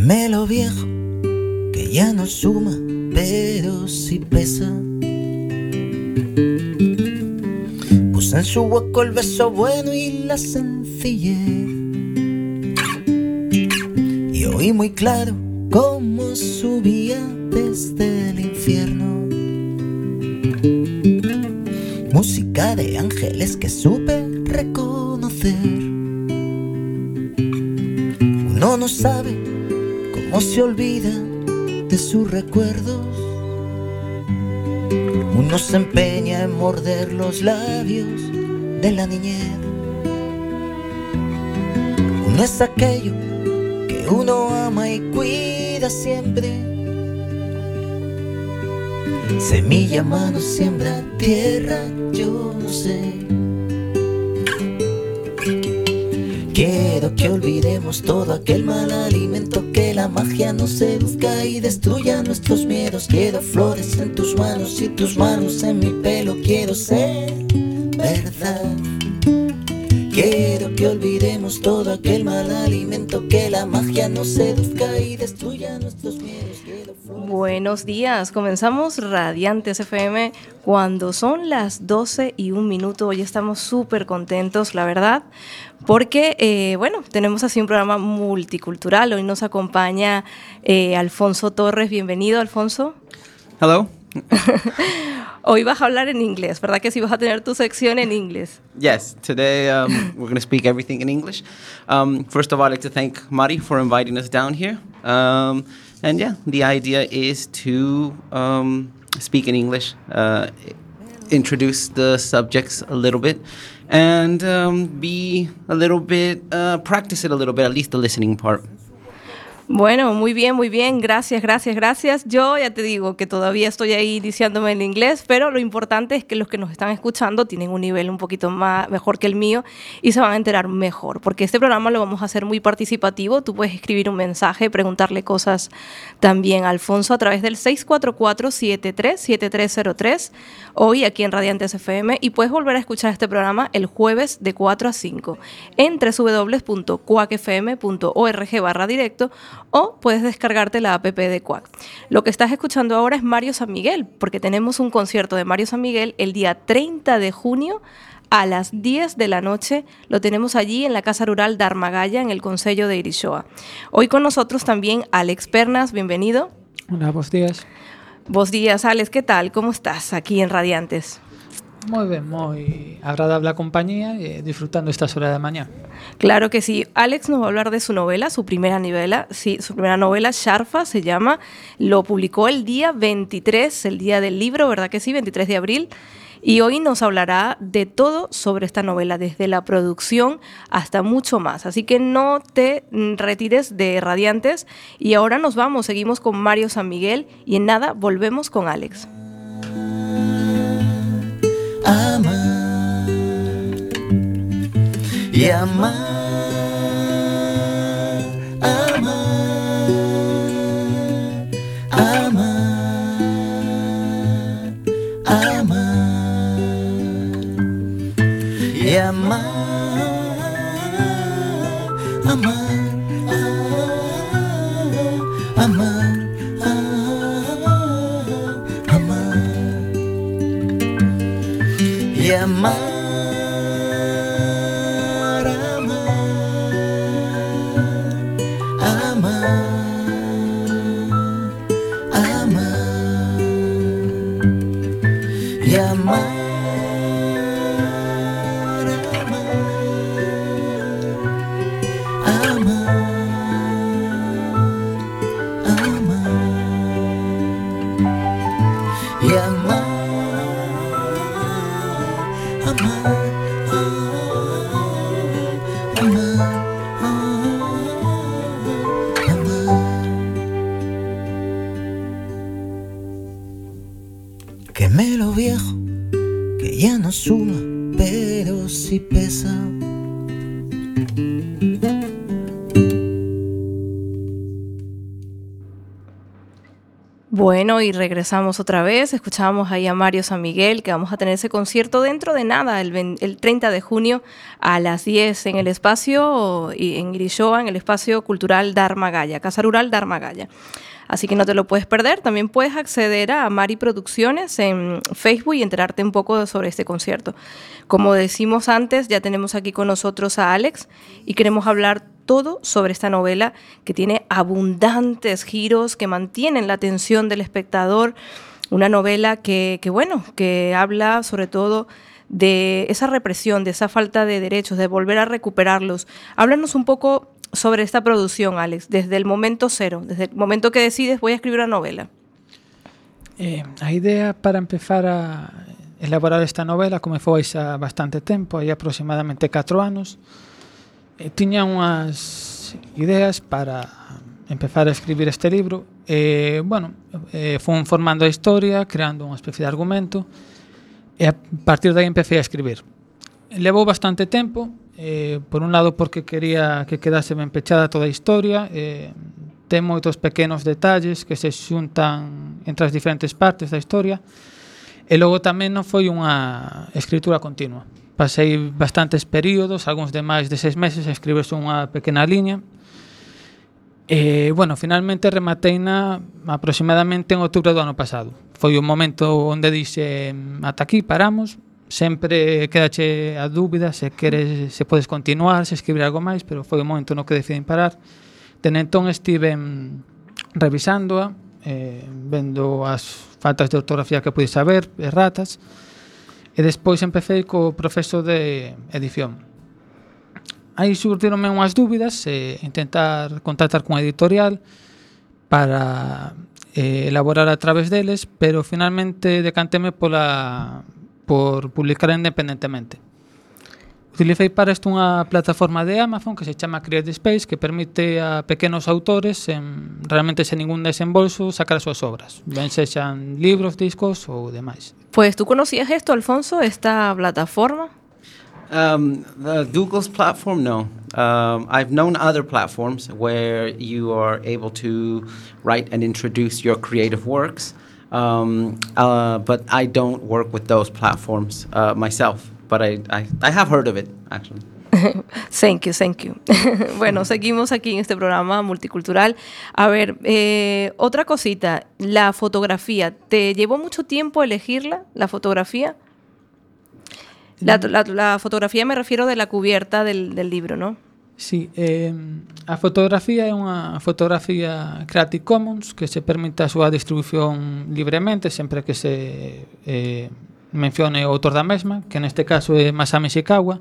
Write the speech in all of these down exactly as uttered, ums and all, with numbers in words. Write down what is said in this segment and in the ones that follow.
Quemé lo viejo, que ya no suma, pero sí pesa. Puse en su hueco el beso bueno y la sencillez, y oí muy claro cómo subía desde el infierno. Música de ángeles que supe reconocer. Uno no sabe cómo se olvida de sus recuerdos. Uno se empeña en morder los labios de la niñez. Uno es aquello que uno ama y cuida siempre. Semilla, mano, siembra, tierra, yo no sé. Quiero que olvidemos todo aquel mal alimento, que la magia nos seduzca y destruya nuestros miedos. Quiero flores en tus manos y tus manos en mi pelo. Quiero ser verdad. Quiero que olvidemos todo aquel mal alimento, que la magia nos seduzca y destruya nuestros miedos. Buenos días, comenzamos Radiantes F M cuando son las doce y un minuto. Hoy estamos súper contentos, la verdad, porque, eh, bueno, tenemos así un programa multicultural. Hoy nos acompaña eh, Alfonso Torres. Bienvenido, Alfonso. Hello. Hoy vas a hablar en inglés, ¿verdad que sí vas a tener tu sección en inglés? Yes, today um, we're going to speak everything in English. Um, first of all, I'd like to thank Mari for inviting us down here. Um, and yeah, the idea is to um, speak in English, uh, introduce the subjects a little bit, and um, be a little bit, uh, practice it a little bit, at least the listening part. Bueno, muy bien, muy bien, gracias, gracias, gracias. Yo ya te digo que todavía estoy ahí iniciándome en inglés, pero lo importante es que los que nos están escuchando tienen un nivel un poquito más mejor que el mío y se van a enterar mejor, porque este programa lo vamos a hacer muy participativo. Tú puedes escribir un mensaje, preguntarle cosas también a Alfonso a través del seis cuatro cuatro, siete tres siete tres cero tres, hoy aquí en Radiantes F M, y puedes volver a escuchar este programa el jueves de cuatro a cinco en doble u doble u doble u punto cuac f m punto org barra directo, o puedes descargarte la app de Quack. Lo que estás escuchando ahora es Mario San Miguel, porque tenemos un concierto de Mario San Miguel el día treinta de junio a las diez de la noche. Lo tenemos allí en la Casa Rural de Armagalla, en el Concello de Irishoa. Hoy con nosotros también Alex Pernas, bienvenido. Hola, buenos días. Buenos días, Alex, ¿qué tal? ¿Cómo estás aquí en Radiantes? Muy bien, muy agradable la compañía y disfrutando estas horas de mañana. Claro que sí. Alex nos va a hablar de su novela, su primera novela, sí, su primera novela, Sharfa, se llama. Lo publicó el día veintitrés, el día del libro, ¿verdad que sí? veintitrés de abril. Y hoy nos hablará de todo sobre esta novela, desde la producción hasta mucho más. Así que no te retires de Radiantes. Y ahora nos vamos, seguimos con Mario San Miguel y en nada volvemos con Alex. Amar y amar, amar, amar, amar y amar, amar, amar, amar y amar, amar, amar, amar y amar, amar, amar, amar y amar. Quemé lo viejo, que ya no suma, pero sí pesa. Bueno, y regresamos otra vez. Escuchábamos ahí a Mario San Miguel, que vamos a tener ese concierto dentro de nada, el, el treinta de junio a las diez en el espacio, en Irishoa, en el espacio cultural Dharma Gaya, Casa Rural Dharma Gaya. Así que no te lo puedes perder. También puedes acceder a Mari Producciones en Facebook y enterarte un poco sobre este concierto. Como decimos antes, ya tenemos aquí con nosotros a Alex y queremos hablar todo sobre esta novela que tiene abundantes giros, que mantienen la atención del espectador. Una novela que, que, bueno, que habla sobre todo de esa represión, de esa falta de derechos, de volver a recuperarlos. Háblanos un poco sobre esta producción, Alex, desde el momento cero, desde el momento que decides voy a escribir una novela. Eh, a idea para empezar a elaborar esta novela comezou xa bastante tempo, hai aproximadamente catro anos. Eh, tiña unhas ideas para empezar a escribir este libro. Eh, bueno, eh, fun formando a historia, creando unha especie de argumento, e a partir de aí empecé a escribir. Levou bastante tempo, eh, por un lado porque quería que quedase ben pechada toda a historia, eh, ten moitos pequenos detalles que se xuntan entre as diferentes partes da historia, e logo tamén non foi unha escritura continua. Pasei bastantes períodos, algúns de máis de seis meses, a escribirse unha pequena liña. E, bueno, finalmente remateina aproximadamente en outubro do ano pasado. Foi un momento onde dixe, ata aquí paramos, sempre quedache a dúbida se queres, se podes continuar, se escribir algo máis, pero foi o momento no que decidín parar. Dende entón estive revisándoa, eh, vendo as faltas de ortografía que pude saber, erratas, e despois empecé co proceso de edición. Aí surtironme unhas dúbidas, e intentar contactar cunha editorial para eh, elaborar a través deles, pero finalmente decantéme pola por publicar independentemente. Utilicei para isto unha plataforma de Amazon que se chama CreateSpace, que permite a pequenos autores en, realmente sen ningún desembolso sacar as súas obras, ben sexan libros, discos ou demais. Pues tú conocías esto, Alfonso, esta plataforma? Um, the Google's platform, no. Um, I've known other platforms where you are able to write and introduce your creative works. Um, uh, but I don't work with those platforms uh, myself, but I, I, I have heard of it, actually. Thank you, thank you. Bueno, seguimos aquí en este programa multicultural. A ver, eh, otra cosita, la fotografía. ¿Te llevó mucho tiempo elegirla, la fotografía? La, la, la fotografía me refiero de la cubierta del, del libro, ¿no? Sí, eh, a fotografía é unha fotografía Creative Commons que se permite a súa distribución libremente sempre que se eh, mencione o autor da mesma, que neste caso é Masami Ishikawa.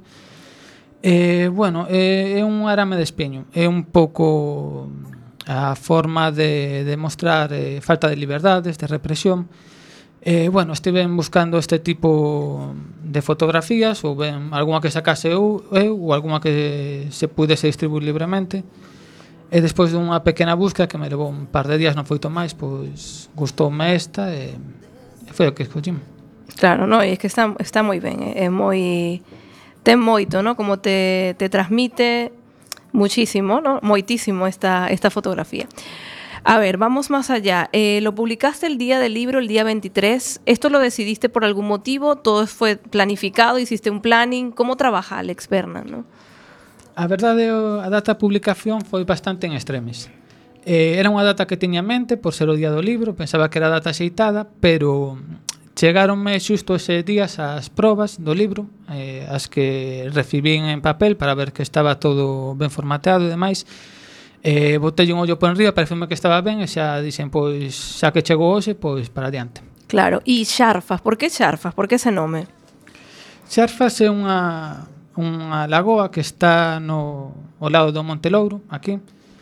Eh, bueno, é, é un arame de espiño, é un pouco a forma de, de mostrar eh, falta de liberdades, de represión. Eh, bueno, estive buscando este tipo de fotografías ou ben algunha que sacase eu, eu ou algunha que se pudese distribuir libremente, e despois dunha pequena búsqueda que me levou un par de días, non foi máis, pois gustoume esta e, e foi o que escollín. Claro, no, e é que está, está moi ben, é moi ten moito, ¿no? Como te, te transmite muchísimo, ¿no? Moitísimo esta, esta fotografía. A ver, vamos más allá. Eh, lo publicaste el día del libro, el día veintitrés. ¿Esto lo decidiste por algún motivo? ¿Todo fue planificado? ¿Hiciste un planning? ¿Cómo trabaja Alex Berna, no? A verdade, a data de publicación foi bastante en extremis. Eh, era unha data que tiña en mente por ser o día do libro, pensaba que era a data axeitada, pero chegáronme xusto ese días as probas do libro, eh, as que recibín en papel para ver que estaba todo ben formateado e demais. Eh, botei un ollo por enriba, pareceume que estaba ben e xa dixen, pois, xa que chegou hoxe, pois para adiante. Claro, e Xarfas, por que Xarfas? Por que ese nome? Xarfas é unha, unha lagoa que está no ao lado do Monte Louro, aquí.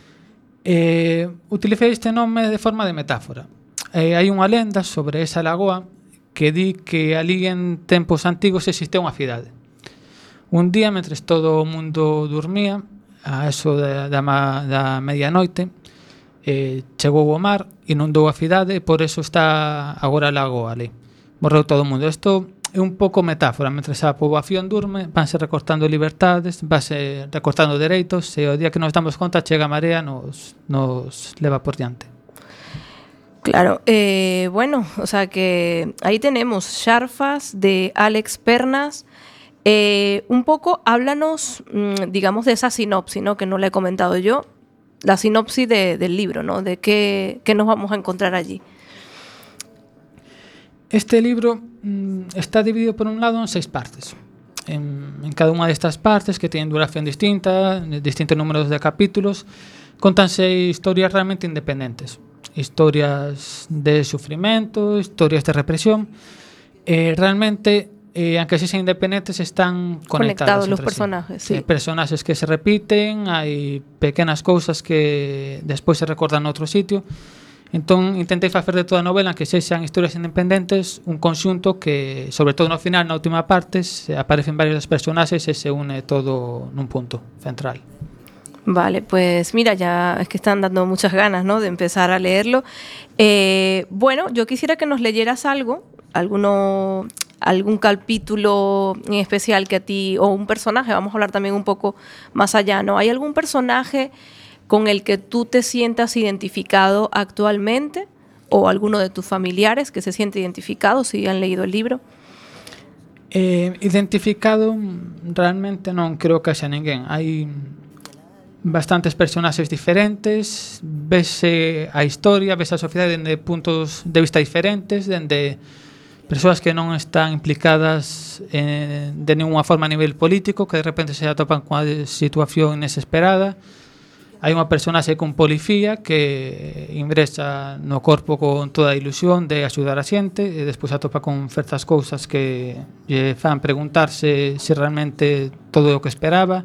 Eh, utilicei este nome de forma de metáfora. Eh, hai unha lenda sobre esa lagoa que di que ali en tempos antigos existía unha cidade. Un día, mentres todo o mundo dormía, a eso da, da, da medianoite, eh, chegou o mar, inundou a cidade e por eso está agora a lagoa ali. Morreu todo o mundo. Isto é un pouco metáfora. Mentres a poboación durme, vanse recortando libertades, vanse recortando dereitos, e o día que nos damos conta chega a marea, nos, nos leva por diante. Claro, eh, bueno, o sea que ahí tenemos Sharfas de Alex Pernas. Eh, un poco, háblanos, mmm, digamos, de esa sinopsis, ¿no? Que no le he comentado yo, la sinopsis de, del libro, ¿no? De qué, qué nos vamos a encontrar allí. Este libro mmm, está dividido por un lado en seis partes. En, en cada una de estas partes, que tienen duración distinta, distintos números de capítulos, contanse historias realmente independientes. Historias de sufrimiento, historias de represión. Eh, realmente, eh, aunque sí sean independientes, están conectados, conectados los personajes. Sí. Hay personajes que se repiten, hay pequenas cousas que despois se recordan noutro sitio. Entón, intentei facer de toda a novela, aunque sexan historias independentes, un conxunto que, sobre todo no final, na última parte, se aparecen varios dos personaxes e se une todo nun punto central. Vale, pues mira, ya es que están dando muchas ganas, ¿no?, de empezar a leerlo. Eh, bueno, yo quisiera que nos leyeras algo, alguno, algún capítulo en especial que a ti, o un personaje, vamos a hablar también un poco más allá, ¿no? ¿Hay algún personaje con el que tú te sientas identificado actualmente, o alguno de tus familiares que se siente identificado si han leído el libro? Eh, identificado, realmente non creo que haxa ninguén. Hai bastantes personaxes diferentes, vese a historia, vese a sociedade dende puntos de vista diferentes, dende persoas que non están implicadas eh, de ninguna forma a nivel político, que de repente se atopan con a situación desesperada. Hai unha personaxe con polifía que ingresa no corpo con toda a ilusión de axudar a xente e despois atopa con certas cousas que lle fan preguntarse se realmente todo o que esperaba.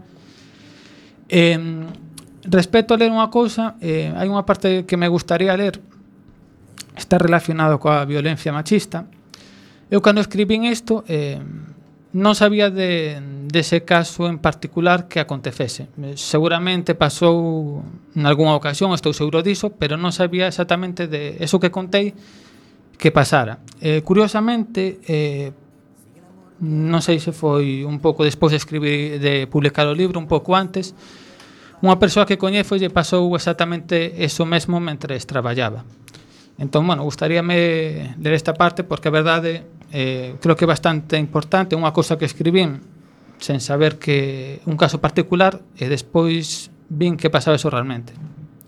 Eh, respecto a ler unha cousa, eh, hai unha parte que me gustaría ler, está relacionado coa violencia machista. Eu cando escribín isto eh, non sabía de, de ese caso en particular que acontecese. Seguramente pasou en algunha ocasión, estou seguro diso, pero non sabía exactamente de eso que contei que pasara. Eh, curiosamente, eh, non sei se foi un pouco despois de escribir, de publicar o libro, un pouco antes, unha persoa que coñezo lle pasou exactamente eso mesmo mentres traballaba. Entón, bueno, gustaríame ler esta parte porque a verdade eh, creo que é bastante importante, unha cousa que escribín sen saber que un caso particular e despois vin que pasaba eso realmente.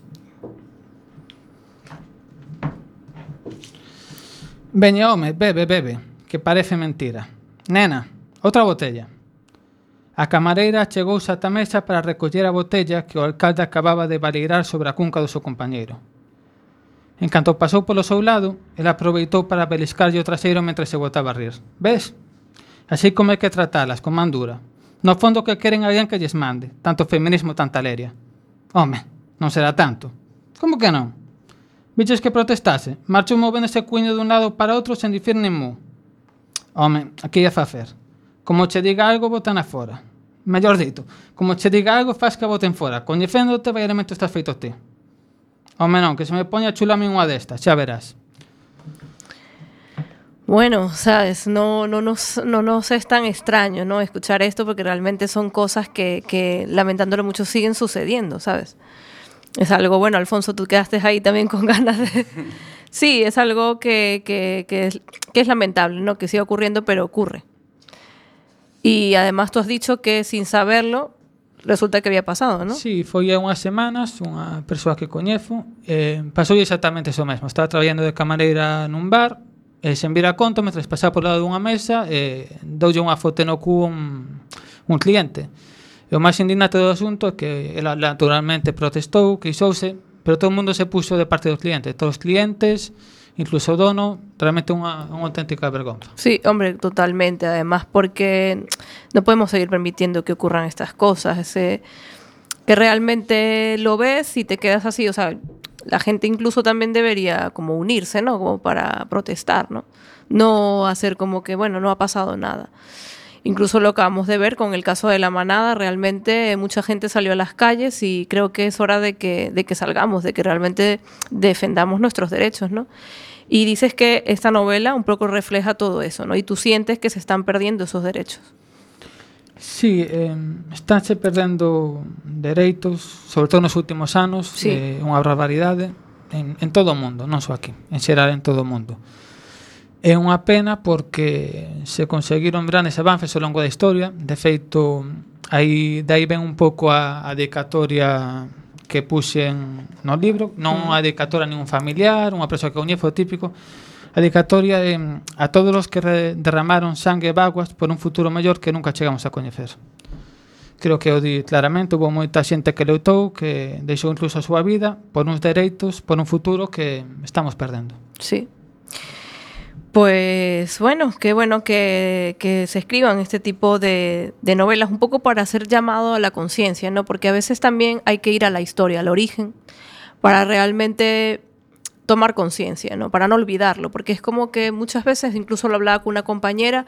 Veña, home, bebe, bebe, que parece mentira. Nena, outra botella. A camareira chegouse ata a mesa para recoller a botella que o alcalde acababa de baleirar sobre a cunca do seu compañeiro. En canto pasou polo seu lado, ela aproveitou para beliscarlle o traseiro mentre se botaba a rir. Ves? Así como hai que tratalas, con man dura. No fondo que queren alguén que lles mande, tanto feminismo, tanta leria. Home, non será tanto. Como que non? Viches que protestase? Marchou movendo ese cuño dun lado para outro sen dicir nin mu. Home, aquí ia facer. Como che diga algo, botana fora. Mellor dito, como che diga algo, faz que a boten fora. Coñecéndote, vai elemento estás feito ti. Home, non, que se me poña chulame unha destas, xa verás. Bueno, sabes, no, no, nos, no nos es tan extraño, ¿no?, escuchar esto, porque realmente son cosas que, que lamentándolo mucho, siguen sucediendo, ¿sabes? Es algo, bueno, Alfonso, tú quedaste ahí también con ganas de... Sí, es algo que, que, que, es, que es lamentable, ¿no?, que sigue ocurriendo, pero ocurre. Y además tú has dicho que sin saberlo, resulta que había pasado, ¿no? Sí, foi há unhas semanas, unha persoa que coñezo, eh, pasou exactamente iso mesmo. Estaba traballando de camareira nun bar, e sen vir a conto, mentre pasaba por lado dunha mesa, eh, doulle unha foto no cu un, un cliente. E o máis indignante do asunto é que ela naturalmente protestou, quixouse, pero todo o mundo se puxo de parte dos clientes. Todos os clientes, incluso o dono, realmente unha, unha auténtica vergonza. Sí, hombre, totalmente. Además, porque no podemos seguir permitiendo que ocurran estas cosas. Ese, que realmente lo ves y te quedas así. O sea, la gente incluso también debería como unirse, ¿no?, como para protestar, ¿no? No hacer como que, bueno, no ha pasado nada. Incluso lo acabamos de ver con el caso de la manada. Realmente mucha gente salió a las calles y creo que es hora de que, de que salgamos, de que realmente defendamos nuestros derechos, ¿no? Y dices que esta novela un poco refleja todo eso, ¿no? Y tú sientes que se están perdiendo esos derechos. Sí, eh, estánse perdendo dereitos, sobre todo nos últimos anos, sí. eh, unha barbaridade. en, en todo o mundo, non só aquí, en xeral en todo o mundo. É unha pena porque se conseguiron grandes avances ao longo da historia. De feito, aí dai ven un pouco a, a dedicatoria que puxen no libro, non unha dedicatoria a ningún familiar, unha persoa que coñece, o típico. A dedicatoria é a todos os que derramaron sangue e vaguas por un futuro mellor que nunca chegamos a coñecer. Creo que o di claramente, houve moita xente que loitou, que deixou incluso a súa vida por uns dereitos, por un futuro que estamos perdendo. Sí. Pues bueno, qué bueno que, que se escriban este tipo de, de novelas, un poco para hacer llamado a la conciencia, ¿no? Porque a veces también hay que ir a la historia, al origen, para realmente tomar conciencia, ¿no? Para no olvidarlo, porque es como que muchas veces, incluso lo hablaba con una compañera,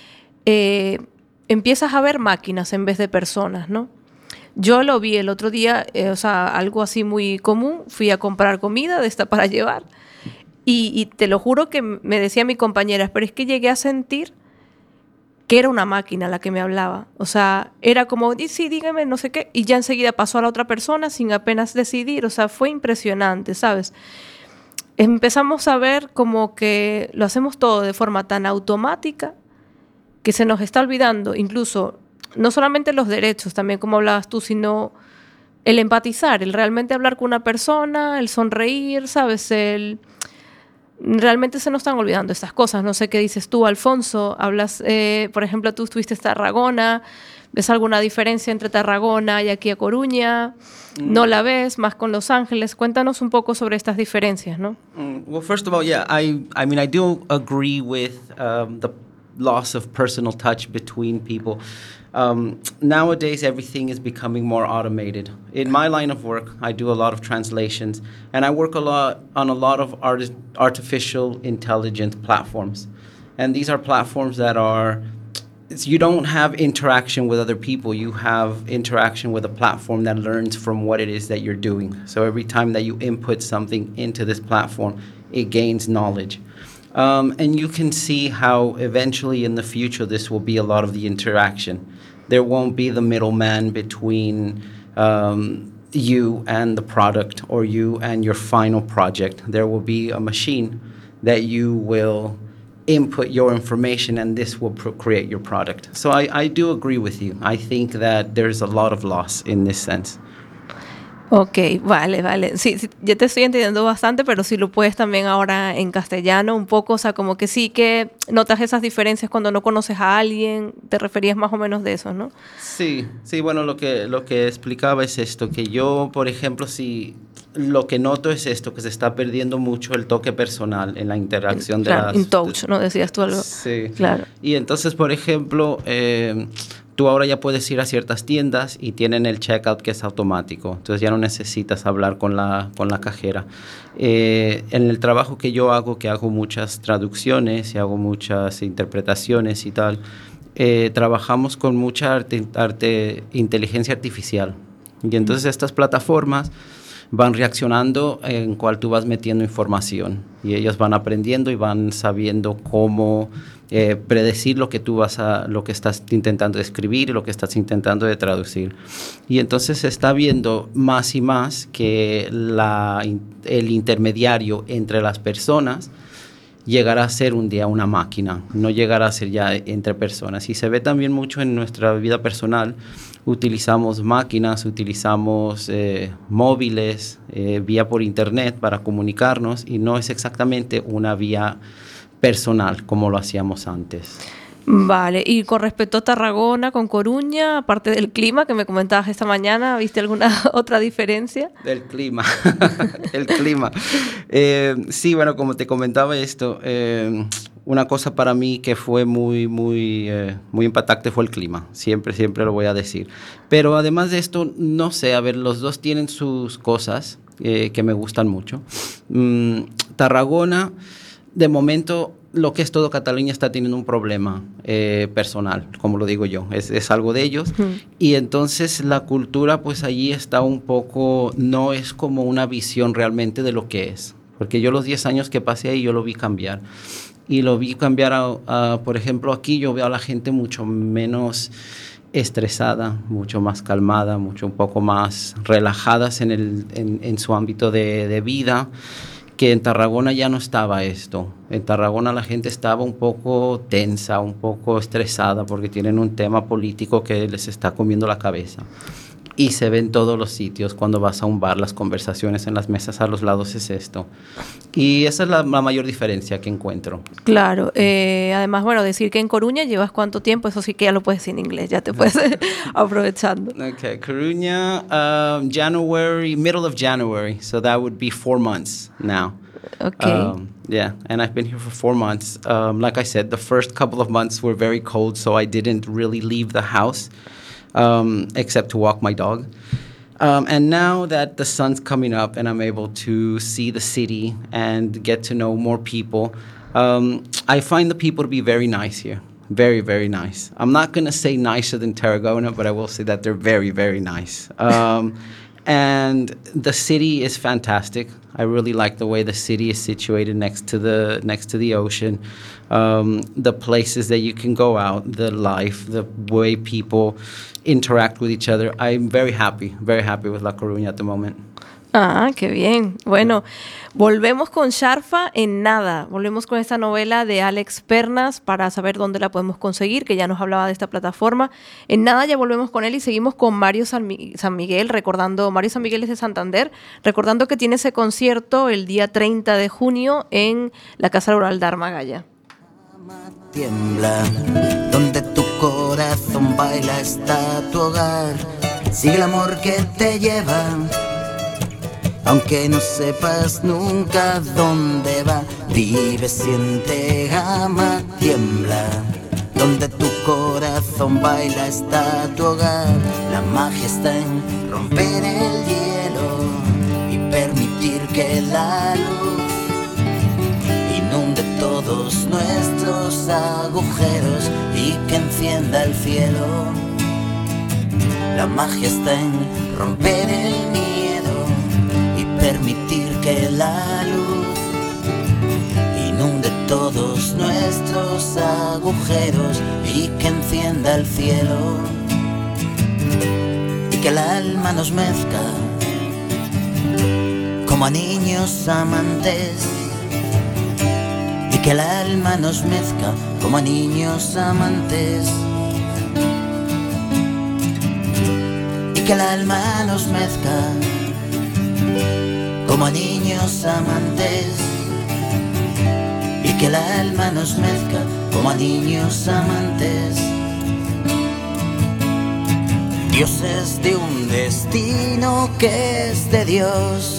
eh, empiezas a ver máquinas en vez de personas, ¿no? Yo lo vi el otro día, eh, o sea, algo así muy común, fui a comprar comida de esta para llevar, Y, y te lo juro que me decía mi compañera, pero es que llegué a sentir que era una máquina la que me hablaba. O sea, era como, sí, dígame, no sé qué, y ya enseguida pasó a la otra persona sin apenas decidir. O sea, fue impresionante, ¿sabes? Empezamos a ver como que lo hacemos todo de forma tan automática que se nos está olvidando, incluso, no solamente los derechos, también como hablabas tú, sino el empatizar, el realmente hablar con una persona, el sonreír, ¿sabes? El... Realmente se nos están olvidando estas cosas. No sé qué dices tú, Alfonso. Hablas, eh, por ejemplo, tú estuviste en Tarragona. ¿Ves alguna diferencia entre Tarragona y aquí a Coruña? Mm. ¿No la ves? Más con Los Ángeles. Cuéntanos un poco sobre estas diferencias, ¿no? Mm, well, first of all, yeah, I, I mean, I do agree with um, the loss of personal touch between people. Um, nowadays, everything is becoming more automated. In my line of work, I do a lot of translations, and I work a lot on a lot of art- artificial intelligence platforms. And these are platforms that are, it's, you don't have interaction with other people. You have interaction with a platform that learns from what it is that you're doing. So every time that you input something into this platform, it gains knowledge. Um, and you can see how eventually in the future this will be a lot of the interaction. There won't be the middleman between um, you and the product or you and your final project. There will be a machine that you will input your information and this will pro- create your product. So I, I do agree with you. I think that there's a lot of loss in this sense. Ok, vale, vale. Sí, sí, yo te estoy entendiendo bastante, pero si lo puedes también ahora en castellano un poco, o sea, como que sí que notas esas diferencias cuando no conoces a alguien, te referías más o menos de eso, ¿no? Sí, sí, bueno, lo que, lo que explicaba es esto, que yo, por ejemplo, si lo que noto es esto, que se está perdiendo mucho el toque personal en la interacción claro, de las... in touch, ¿no? Decías tú algo. Sí, claro. Y entonces, por ejemplo... Eh, tú ahora ya puedes ir a ciertas tiendas y tienen el checkout que es automático. Entonces ya no necesitas hablar con la, con la cajera. Eh, en el trabajo que yo hago, que hago muchas traducciones y hago muchas interpretaciones y tal, eh, trabajamos con mucha arte, arte, inteligencia artificial. Y entonces estas plataformas van reaccionando en cual tú vas metiendo información. Y ellas van aprendiendo y van sabiendo cómo... Eh, predecir lo que tú vas a, lo que estás intentando de escribir y lo que estás intentando de traducir. Y entonces se está viendo más y más que la, el intermediario entre las personas llegará a ser un día una máquina, no llegará a ser ya entre personas. Y se ve también mucho en nuestra vida personal. Utilizamos máquinas, utilizamos eh, móviles, eh, vía por internet para comunicarnos y no es exactamente una vía personal, como lo hacíamos antes. Vale, y con respecto a Tarragona, con Coruña, aparte del clima que me comentabas esta mañana, ¿viste alguna otra diferencia? Del clima, el clima. Eh, sí, bueno, como te comentaba esto, eh, una cosa para mí que fue muy, muy, eh, muy impactante fue el clima. Siempre, siempre lo voy a decir. Pero además de esto, no sé, a ver, los dos tienen sus cosas eh, que me gustan mucho. Mm, Tarragona... De momento, lo que es todo Cataluña está teniendo un problema eh, personal, como lo digo yo, es, es algo de ellos. Uh-huh. Y entonces la cultura, pues allí está un poco, no es como una visión realmente de lo que es. Porque yo los diez años que pasé ahí, yo lo vi cambiar. y lo vi cambiar a, a, por ejemplo, aquí yo veo a la gente mucho menos estresada, mucho más calmada, mucho un poco más relajadas en, el, en, en su ámbito de, de vida, que en Tarragona ya no estaba esto. En Tarragona la gente estaba un poco tensa, un poco estresada porque tienen un tema político que les está comiendo la cabeza. Y se ve en todos los sitios, cuando vas a un bar, las conversaciones en las mesas a los lados es esto. Y esa es la, la mayor diferencia que encuentro. Claro, eh, además, bueno, decir que en Coruña llevas cuánto tiempo, eso sí que ya lo puedes decir en inglés, ya te puedes aprovechando. Okay, Coruña, um, January, middle of January, so that would be four months now. Okay. Um, yeah, and I've been here for four months. Um, like I said, the first couple of months were very cold, so I didn't really leave the house. Um, except to walk my dog. Um, and now that the sun's coming up and I'm able to see the city and get to know more people, um, I find the people to be very nice here. Very, very nice. I'm not going to say nicer than Tarragona, but I will say that they're very, very nice. Um, and the city is fantastic. I really like the way the city is situated next to the next to the ocean. Um, the places that you can go out, the life, the way people interact with each other. I'm very happy, very happy with La Coruña at the moment. Ah, qué bien. Bueno, volvemos con Sharfa en nada. Volvemos con esta novela de Alex Pernas para saber dónde la podemos conseguir, que ya nos hablaba de esta plataforma. En nada ya volvemos con él y seguimos con Mario San, Mi- San Miguel, recordando, Mario San Miguel es de Santander, recordando que tiene ese concierto el día treinta de junio en la Casa Rural de Armagalla. Tiembla, donde tu corazón baila está tu hogar. Sigue el amor que te lleva, aunque no sepas nunca dónde va. Vive, siente, ama, tiembla, donde tu corazón baila está tu hogar. La magia está en romper el hielo y permitir que la luz inunde todos nuestros agujeros y que encienda el cielo. La magia está en romper el miedo y permitir que la luz inunde todos nuestros agujeros y que encienda el cielo. Y que el alma nos mezcla como a niños amantes. Y que el alma nos mezcla como a niños amantes. Y que el alma nos mezcla como a niños amantes. Y que el alma nos mezcla como a niños amantes. Dioses de un destino que es de Dios.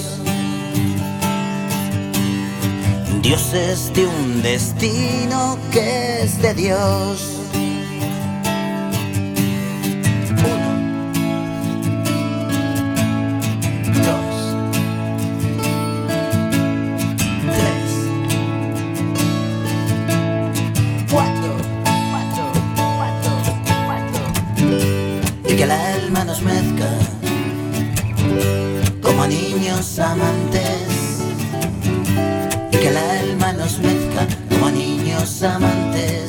Dioses de un destino que es de Dios. Uno, dos, tres, cuatro, cuatro, cuatro, cuatro. Y que el alma nos mezcla como a niños amantes. Y que el alma nos mezcla como a niños amantes.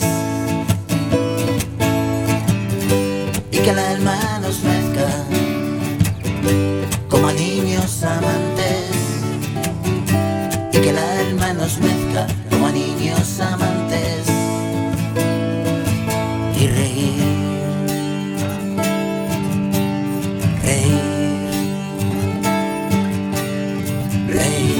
Y que el alma nos mezcla como a niños amantes. Y que el alma nos mezcla como a niños amantes. Y reír, reír, reír.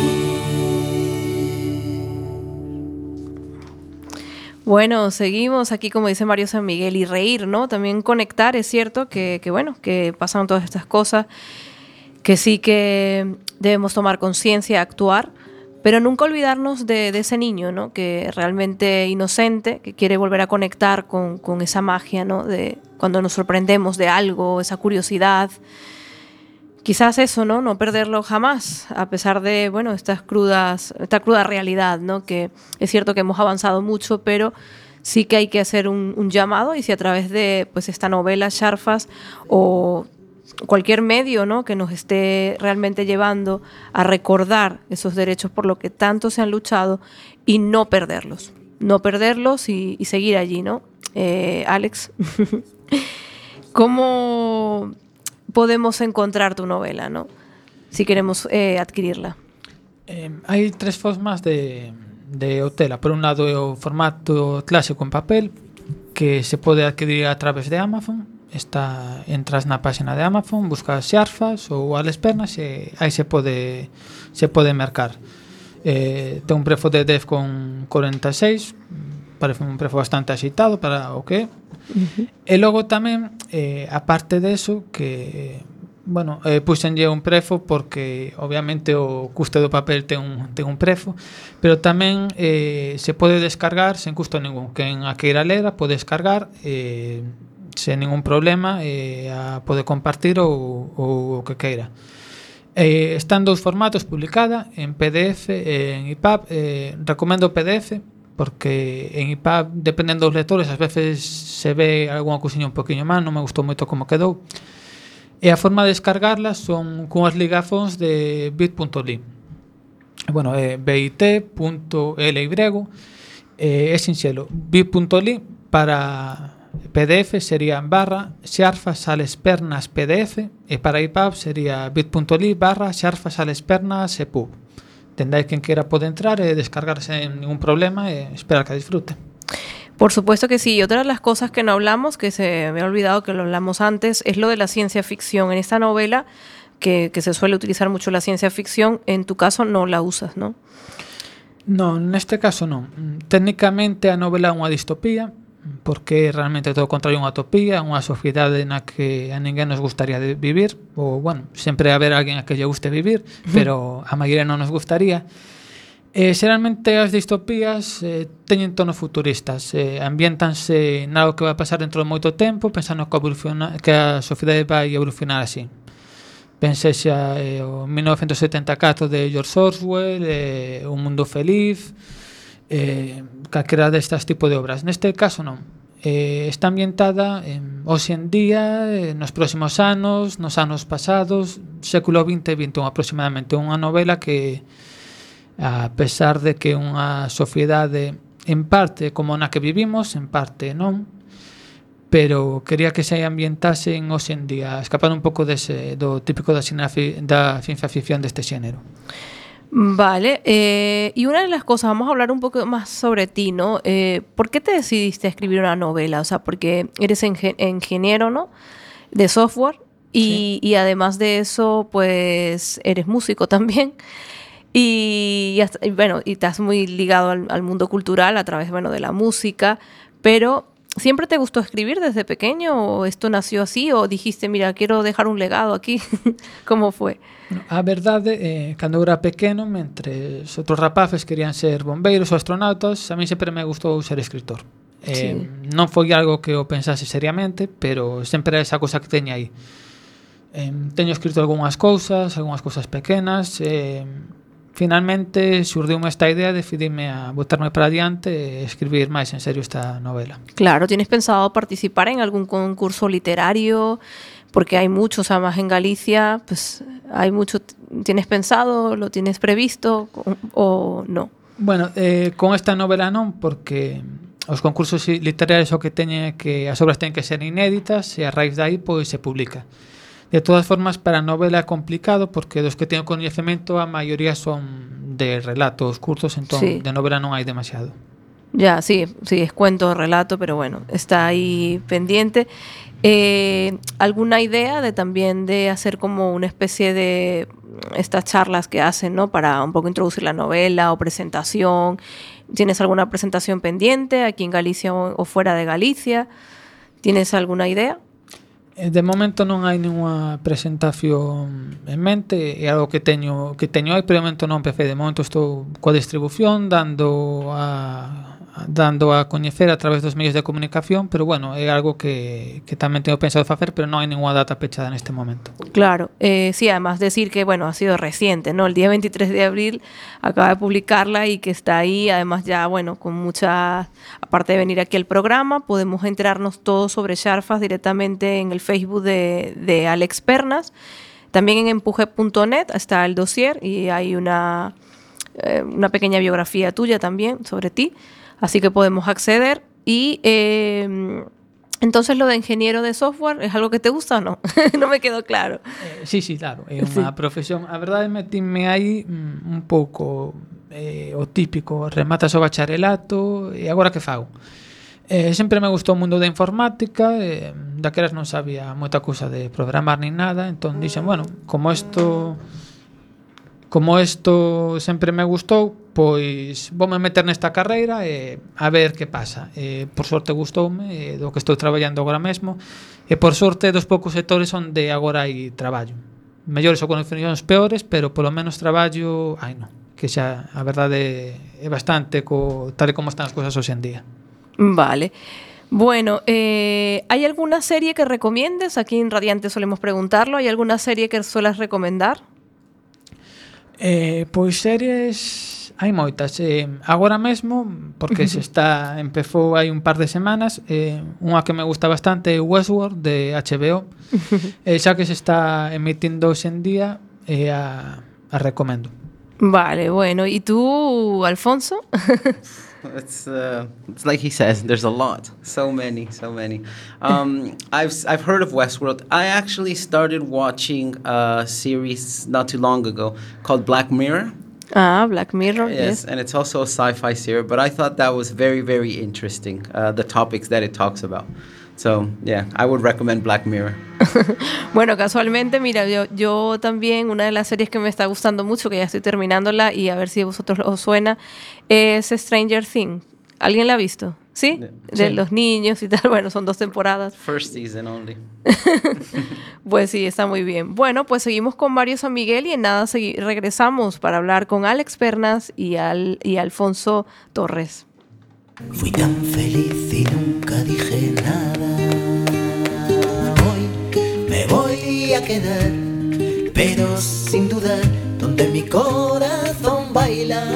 Bueno, seguimos aquí, como dice Mario San Miguel, y reír, ¿no? También conectar, es cierto que, que bueno, que pasan todas estas cosas, que sí que debemos tomar conciencia, actuar, pero nunca olvidarnos de, de ese niño, ¿no? Que realmente inocente, que quiere volver a conectar con, con esa magia, ¿no? De cuando nos sorprendemos de algo, esa curiosidad. Quizás eso, ¿no? No perderlo jamás, a pesar de, bueno, estas crudas, esta cruda realidad, ¿no? Que es cierto que hemos avanzado mucho, pero sí que hay que hacer un, un llamado, y si a través de, pues, esta novela, Sharfas, o cualquier medio, ¿no? Que nos esté realmente llevando a recordar esos derechos por los que tanto se han luchado y no perderlos. no perderlos y, y seguir allí, ¿no? Eh, Alex, ¿cómo podemos encontrar tu novela, ¿no? Si queremos eh, adquirirla? Eh, hai tres formas de, de obtela. Por un lado, é o formato clásico en papel, que se pode adquirir a través de Amazon. Está, entras na página de Amazon, buscas Xarfas ou Alex Pernas e aí se pode se pode mercar. Eh, ten un prezo de dez con corenta e seis, parece un prezo bastante axitado para o que é. Uh-huh. E logo tamén, eh, aparte de eso, que bueno, eh, puxenlle un prezo porque obviamente o custo do papel ten un, ten un prezo, pero tamén eh, se pode descargar sen custo ningún. Quen a queira ler a pode descargar eh, sen ningún problema, eh, a pode compartir ou, ou o que queira. Eh, están dous formatos publicada, en P D F e en I P A B. Eh, recomendo P D F porque en I P A B, dependendo dos lectores, ás veces se ve algunha cousiña un poquinho mal, non me gustou moito como quedou. E a forma de descargarlas son cunhas ligazóns de bit punto l y. Bueno, é bit punto l y, eh, é sinxelo. bit punto l y para P D F sería barra Xarfas Alex Pernas P D F e para I P A B sería bit punto l y barra Xarfas Alex Pernas E P U B. Tendai quen quera pode entrar e descargarse sin ningún problema e esperar que disfrute. Por supuesto que sí. Y otra de las cosas que no hablamos, que se me ha olvidado que lo hablamos antes, es lo de la ciencia ficción. En esta novela, que, que se suele utilizar mucho la ciencia ficción, en tu caso no la usas, ¿no? No, neste caso non. Técnicamente a novela é unha distopía, porque realmente todo o contrario unha utopía, unha sociedade na que a ninguén nos gustaría de vivir, ou, bueno, sempre haber alguén a que lle guste vivir, pero a maioría non nos gustaría. Eh, xeralmente as distopías eh, teñen tonos futuristas, eh, ambientanse nalgo que vai pasar dentro de moito tempo, pensando que, que a sociedade vai evolucionar así. Pensei xa eh, o mil novecentos setenta e catro de George Orwell, eh, Un mundo feliz, eh, calquera destas tipo de obras. Neste caso non. Eh, está ambientada en, hoxe en día, eh, nos próximos anos, nos anos pasados, século vinte e vinte e un aproximadamente. Unha novela que, a pesar de que unha sociedade en parte como na que vivimos, en parte non, pero quería que se ambientase en hoxe en día, escapando un pouco dese, do típico da, da ciencia ficción deste xénero. Vale, eh, y una de las cosas, vamos a hablar un poco más sobre ti, ¿no? Eh, ¿Por qué te decidiste a escribir una novela? O sea, porque eres ingen- ingeniero, ¿no? De software y, sí. y además de eso, pues eres músico también. Y, y bueno, y estás muy ligado al, al mundo cultural a través, bueno, de la música, pero ¿siempre te gustó escribir desde pequeño o esto nació así o dijiste, mira, quiero dejar un legado aquí? ¿Cómo fue? A verdade, eh, cando eu era pequeno, mentre outros rapaces querían ser bombeiros ou astronautas, a mí sempre me gustou ser escritor. Eh, sí. Non foi algo que eu pensase seriamente, pero sempre é esa cosa que teña aí. Eh, teño escrito algunhas cousas, algunhas cousas pequenas, eh, finalmente xurdiume esta idea, decidime a botarme para adiante e escribir máis en serio esta novela. Claro, ¿tienes pensado participar en algún concurso literario? Porque hay muchos, además en Galicia, pues hay mucho. ¿Tienes pensado, lo tienes previsto o no? Bueno, eh, con esta novela non, porque os concursos literarios o que teñen que as obras teñen que ser inéditas e a raíz de aí pois se publica. De todas formas, para a novela é complicado porque dos que teño coñecemento a maioría son de relatos curtos, entón sí. De novela non hai demasiado. Ya, sí, sí, es cuento, relato, pero bueno, está ahí pendiente. Eh, ¿Alguna idea de también de hacer como una especie de estas charlas que hacen, ¿no? Para un poco introducir la novela o presentación? ¿Tienes alguna presentación pendiente aquí en Galicia o, o fuera de Galicia? ¿Tienes alguna idea? De momento non hai ninguna presentación en mente, é algo que teño que teño aí, pero de momento non empecé. De momento estou coa distribución, dando a dando a coñecer a través dos medios de comunicación, pero bueno, é algo que, que tamén tengo pensado facer, pero non hai ninguna data pechada neste momento. Claro, eh, sí, además decir que bueno, ha sido reciente, ¿no? El día veintitrés de abril acaba de publicarla y que está ahí, además ya, bueno, con mucha, aparte de venir aquí al programa, podemos enterarnos todo sobre Xarfas directamente en el Facebook de, de Alex Pernas. También en empuje punto net está el dossier y hay una, eh, una pequeña biografía tuya también sobre ti. así que podemos acceder. Y eh, entonces lo de ingeniero de software, ¿es algo que te gusta o no? No me quedó claro. Eh, sí, sí, claro, é unha sí. profesión. A verdade, metíme aí mm, un pouco eh, o típico, rematas o bacharelato e agora que fago? Eh, sempre me gustou o mundo da informática, eh, daquelas non sabía moita cousa de programar ni nada, entón dixen, bueno, como isto como isto sempre me gustou, pois voume meter nesta carreira e a ver que pasa. E, por sorte gustoume, e do que estou traballando agora mesmo, e por sorte dos poucos sectores onde agora hai traballo. Mellores ou condicións peores, pero polo menos traballo, ai non, que xa a verdade é bastante co, tal e como están as cousas hoxe en día. Vale. Bueno, eh, ¿hay alguna serie que recomiendes? Aquí en Radiante solemos preguntarlo. ¿Hay alguna serie que suelas recomendar? Eh, pois series hai moitas. Eh, agora mesmo, porque se está empezou hai un par de semanas, eh, unha que me gusta bastante é Westworld de H B O. eh, xa que se está emitindo hoxe en día, eh, a, a recomendo. Vale, bueno. ¿Y tú, Alfonso? It's uh, it's like he says. There's a lot, so many, so many. Um, I've I've heard of Westworld. I actually started watching a series not too long ago called Black Mirror. Ah, Black Mirror. Yes, yes. And it's also a sci-fi series. But I thought that was very, very interesting. Uh, the topics that it talks about. So yeah, I would recommend Black Mirror. Bueno, casualmente, mira, yo, yo también, una de las series que me está gustando mucho, que ya estoy terminándola y a ver si a vosotros os suena, es Stranger Things. ¿Alguien la ha visto? ¿Sí? Yeah. De Sí. los niños y tal. Bueno, son dos temporadas. First season only. Pues sí, está muy bien. Bueno, pues seguimos con Mario San Miguel y en nada segui- regresamos para hablar con Alex Pernas y, al, y Alfonso Torres. Fui tan feliz y nunca dije nada. Hoy me voy a quedar, pero sin dudar, donde mi corazón baila.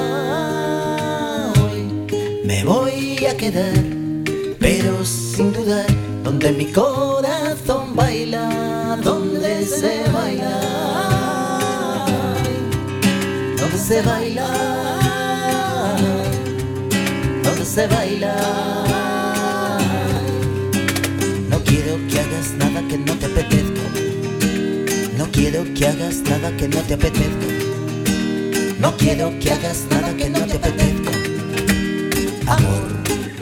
Hoy me voy a quedar, pero sin dudar, donde mi corazón baila. Donde se baila, donde se baila, donde se baila. No quiero que hagas nada que no te apetezca. No quiero que hagas nada que no te apetezca. No quiero que hagas nada que no te apetezca. Amor.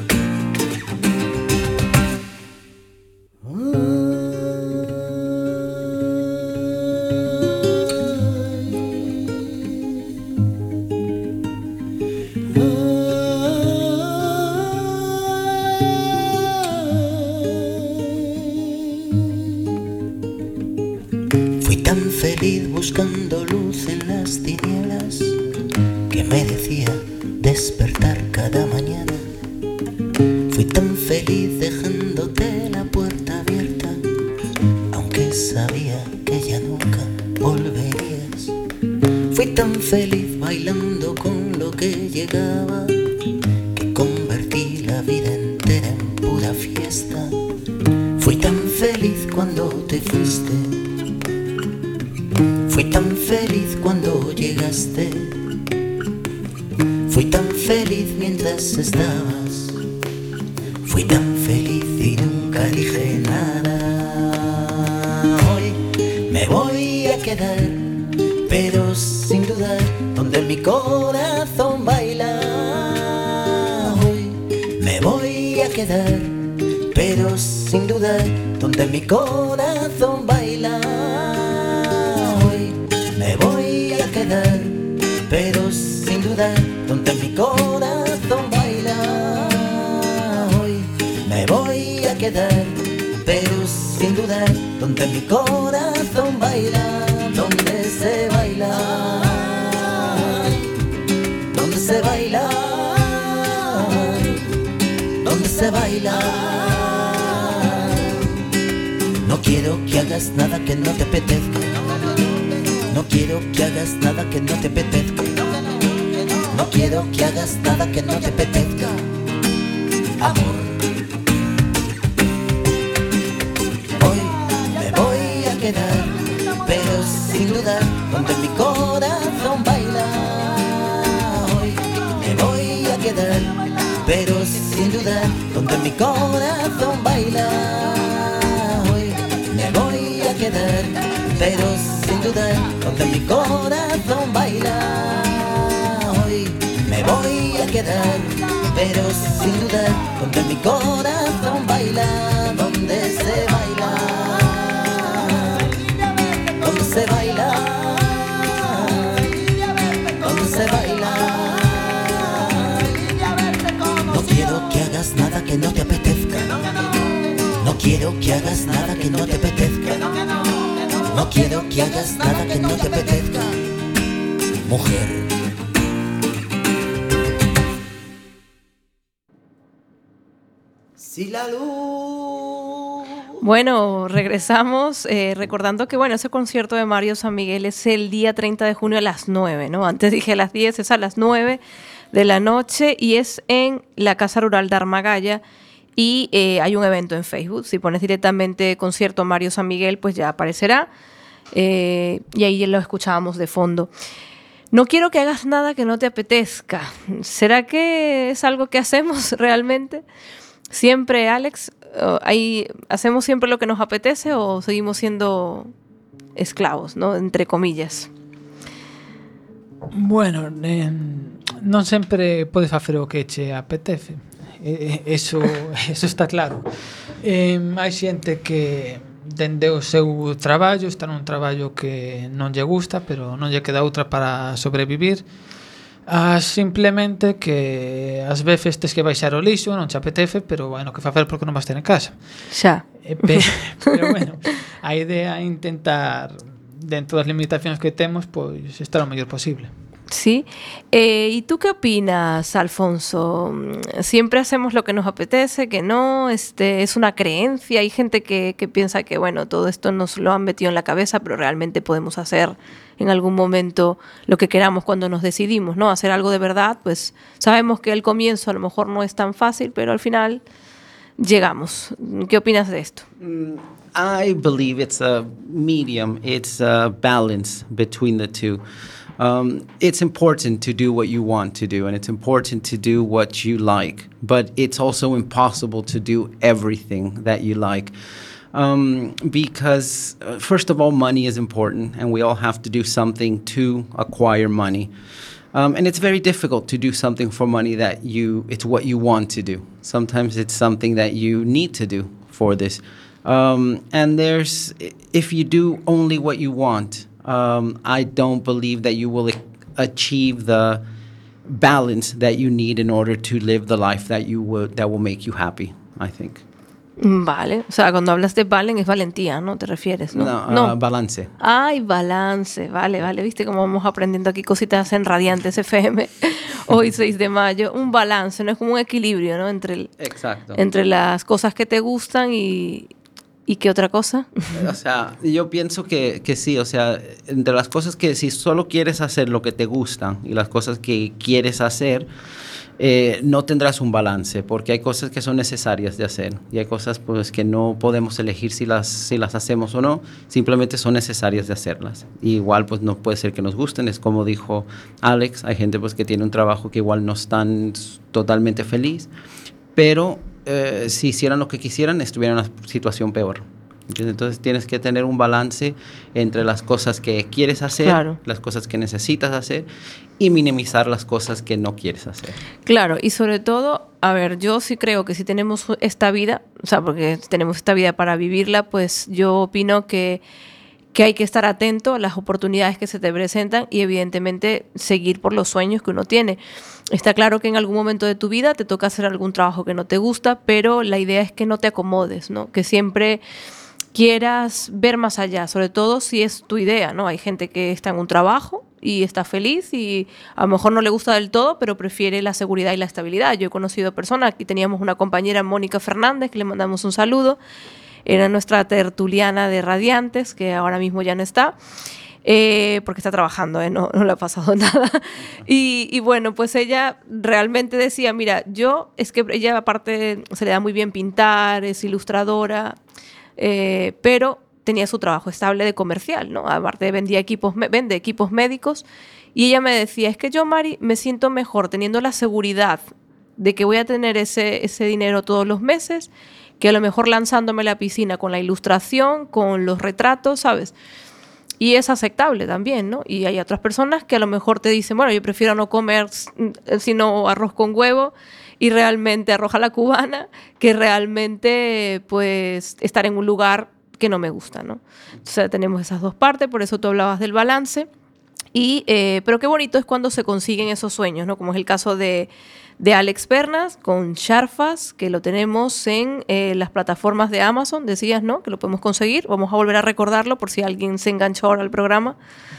Feliz buscando luz en las tinieblas que me decía despertar cada mañana. Fui tan feliz dejándote la puerta abierta, aunque sabía que ya nunca volverías. Fui tan feliz bailando con lo que llegaba, que convertí la vida entera en pura fiesta. Fui tan feliz cuando te fuiste. Fui tan feliz cuando llegaste. Fui tan feliz mientras estabas. Fui tan feliz y nunca dije nada. Hoy me voy a quedar, pero sin dudar, donde mi corazón baila. Hoy me voy a quedar, pero sin dudar, donde mi corazón baila. Me voy a quedar, pero sin dudar, donde mi corazón baila. Hoy me voy a quedar, pero sin dudar, donde mi corazón baila. Donde se baila, donde se baila, donde se baila. No quiero que hagas nada que no te apetezca. No quiero que hagas nada que no te apetezca. No quiero que hagas nada que no te apetezca. Amor. Hoy me voy a quedar, pero sin dudar, donde mi corazón baila. Hoy me voy a quedar, pero sin dudar, donde mi corazón baila. Hoy me voy a quedar, pero sin dudar, donde mi corazón baila. Hoy me voy a quedar, pero sin dudar, donde mi corazón baila, donde se baila, donde se baila, donde se baila. No quiero que hagas nada que no te apetezca. No quiero que hagas nada que no te apetezca. No quiero que hagas nada que no te apetezca, mujer. Si la luz... Bueno, regresamos eh, recordando que bueno, ese concierto de Mario San Miguel es el día treinta de junio a las nueve, ¿no? Antes dije a las diez, es a las nueve de la noche y es en la Casa Rural de Armagalla y eh, hay un evento en Facebook. Si pones directamente concierto Mario San Miguel, pues ya aparecerá eh, y ahí lo escuchábamos de fondo. No quiero que hagas nada que no te apetezca. ¿Será que es algo que hacemos realmente? Siempre, Alex, uh, ahí, ¿hacemos siempre lo que nos apetece o seguimos siendo esclavos, ¿no? Entre comillas. Bueno, eh, non sempre podes facer o que che apetece. Eh, eso, eso está claro. Eh, hai xente que dende o seu traballo está nun traballo que non lle gusta, pero non lle queda outra para sobrevivir. Ah, simplemente que ás veces tes que baixar o lixo, non che apetece, pero bueno, que facer porque non vas ter en casa. Xa. Eh, pe, pero bueno, a idea é intentar, dentro das limitacións que temos, pois estar o mellor posible. Sí. Eh, ¿Y tú qué opinas, Alfonso? ¿Siempre hacemos lo que nos apetece, que no? Este, ¿es una creencia? Hay gente que, que piensa que, bueno, todo esto nos lo han metido en la cabeza, pero realmente podemos hacer en algún momento lo que queramos cuando nos decidimos, ¿no? Hacer algo de verdad, pues sabemos que el comienzo a lo mejor no es tan fácil, pero al final llegamos. ¿Qué opinas de esto? Mm, I believe it's a medium. It's a balance between the two. Um, it's important to do what you want to do, and it's important to do what you like, but it's also impossible to do everything that you like. Um, because, uh, first of all, money is important, and we all have to do something to acquire money. Um, and it's very difficult to do something for money that you, it's what you want to do. Sometimes it's something that you need to do for this. Um, and there's, if you do only what you want, um, I don't believe that you will achieve the balance that you need in order to live the life that you would, that will make you happy, I think. Vale, o sea, cuando hablas de valen es valentía, ¿no? ¿Te refieres? No, no, no. Uh, balance. Ay, balance, vale, vale, viste cómo vamos aprendiendo aquí cositas en Radiantes F M, hoy seis de mayo, un balance, ¿no? Es como un equilibrio, ¿no? Entre, el, Exacto. entre las cosas que te gustan y... ¿Y qué otra cosa? O sea, yo pienso que, que sí, o sea, entre las cosas que si solo quieres hacer lo que te gustan y las cosas que quieres hacer, eh, no tendrás un balance, porque hay cosas que son necesarias de hacer y hay cosas pues que no podemos elegir si las, si las hacemos o no, simplemente son necesarias de hacerlas. Y igual pues no puede ser que nos gusten, es como dijo Alex, hay gente pues que tiene un trabajo que igual no están totalmente feliz, pero eh, si hicieran lo que quisieran estuvieran en una situación peor. Entonces tienes que tener un balance entre las cosas que quieres hacer, claro, las cosas que necesitas hacer y minimizar las cosas que no quieres hacer. Claro, y sobre todo, a ver, yo sí creo que si tenemos esta vida, o sea, porque tenemos esta vida para vivirla, pues yo opino que, que hay que estar atento a las oportunidades que se te presentan y evidentemente seguir por los sueños que uno tiene. Está claro que en algún momento de tu vida te toca hacer algún trabajo que no te gusta, pero la idea es que no te acomodes, ¿no? Que siempre quieras ver más allá, sobre todo si es tu idea, ¿no? Hay gente que está en un trabajo y está feliz y a lo mejor no le gusta del todo, pero prefiere la seguridad y la estabilidad. Yo he conocido personas, aquí teníamos una compañera, Mónica Fernández, que le mandamos un saludo, era nuestra tertuliana de Radiantes, que ahora mismo ya no está, eh, porque está trabajando, ¿eh? no, no le ha pasado nada. Y, y bueno, pues ella realmente decía, mira, yo, es que ella aparte se le da muy bien pintar, es ilustradora, Eh, pero tenía su trabajo estable de comercial, ¿no? Aparte vendía equipos, vende equipos médicos y ella me decía, es que yo, Mari, me siento mejor teniendo la seguridad de que voy a tener ese, ese dinero todos los meses, que a lo mejor lanzándome a la piscina con la ilustración, con los retratos, ¿sabes? Y es aceptable también, ¿no? Y hay otras personas que a lo mejor te dicen, bueno, yo prefiero no comer sino arroz con huevo y realmente arroz a la cubana, que realmente pues estar en un lugar que no me gusta, ¿no? Entonces tenemos esas dos partes, por eso tú hablabas del balance. Y, eh, pero qué bonito es cuando se consiguen esos sueños, ¿no? Como es el caso de, de Alex Pernas con Sharfas, que lo tenemos en eh, las plataformas de Amazon, decías, ¿no? Que lo podemos conseguir. Vamos a volver a recordarlo por si alguien se enganchó ahora al programa.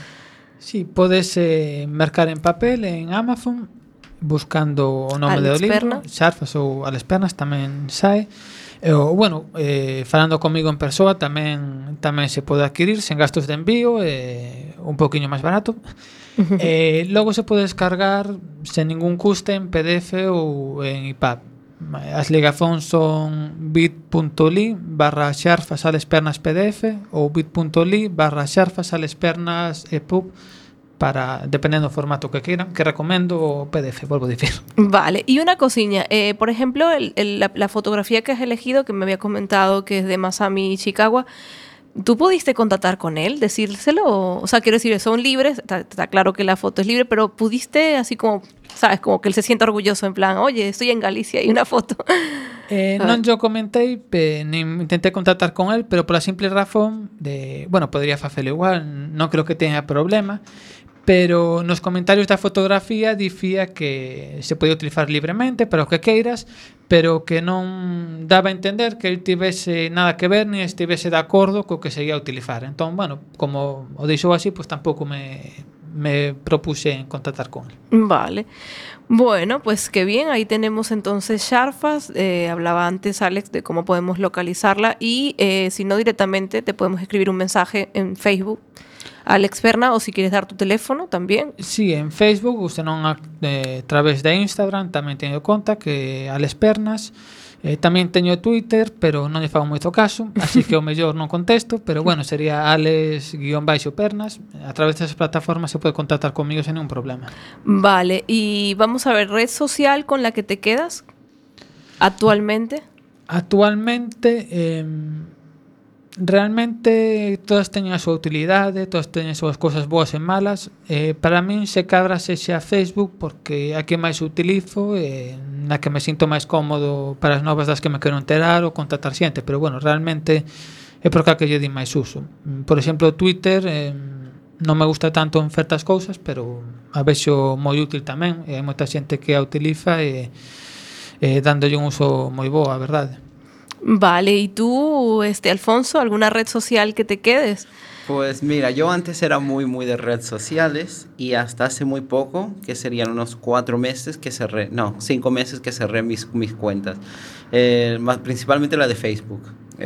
Sí, puedes eh, marcar en papel en Amazon buscando o nome do libro, Sharfas ou Alex Pernas tamén sai. E, o, bueno, eh, falando comigo en persoa tamén tamén se pode adquirir sen gastos de envío, eh, un poquinho máis barato. eh, logo se pode descargar sen ningún custe en P D F ou en I P A B. As ligazóns son bit.ly barra Sharfas Alex Pernas P D F ou bit.ly barra Sharfas Alex Pernas E P U B, para, dependendo do formato que queiran, que recomendo o P D F, vuelvo a decir. Vale, y una cosilla, eh, por ejemplo, el, el, la, la fotografía que has elegido, que me había comentado que es de Masami Ishikawa, ¿tú pudiste contactar con él, decírselo? O, o sea, quiero decir, son libres, está, está claro que la foto es libre, pero pudiste así como, ¿sabes? Como que él se sienta orgulloso, en plan, oye, estoy en Galicia y una foto. Eh, non yo comentei, pe, nin intenté contactar con él, pero pola simple razón de, bueno, podría facelo igual, non creo que teña problema, pero nos comentarios da fotografía dicía que se podía utilizar libremente para o que queiras, pero que non daba a entender que ele tivese nada que ver ni estivese de acordo co que se ia a utilizar. Entón, bueno, como o deixou así, pues tampouco me, me propuse en contactar con él. Vale. Bueno, pues qué bien, ahí tenemos entonces Sharfas, eh, hablaba antes Alex de cómo podemos localizarla y eh, si no directamente te podemos escribir un mensaje en Facebook, Alex Pernas, o si quieres dar tu teléfono también. Sí, en Facebook, ou senón a eh, través de Instagram tamén teño conta que Alex Pernas. Eh, tamén teño Twitter, pero non lle fago moito caso, así que o mellor non contesto, pero bueno, sería Alex-Pernas. A través desas plataformas se pode contactar comigo sen ningún problema. Vale, y vamos a ver, red social con la que te quedas actualmente. Actualmente, eh, realmente todas teñen a súa utilidade, todas teñen as súas cousas boas e malas. Eh, para min se cadra sexa Facebook porque a que máis utilizo, eh, na que me sinto máis cómodo para as novas das que me quero enterar ou contactar xente, pero bueno, realmente é porque a que lle di máis uso. Por exemplo, Twitter eh, non me gusta tanto en certas cousas, pero a vexo moi útil tamén, e hai moita xente que a utiliza e eh, dándolle un uso moi bo, a verdade. Vale, ¿y tú, este Alfonso, alguna red social que te quedes? Pues mira, yo antes era muy, muy de redes sociales y hasta hace muy poco, que serían unos cuatro meses que cerré, no, cinco meses que cerré mis, mis cuentas, eh, más, principalmente la de Facebook.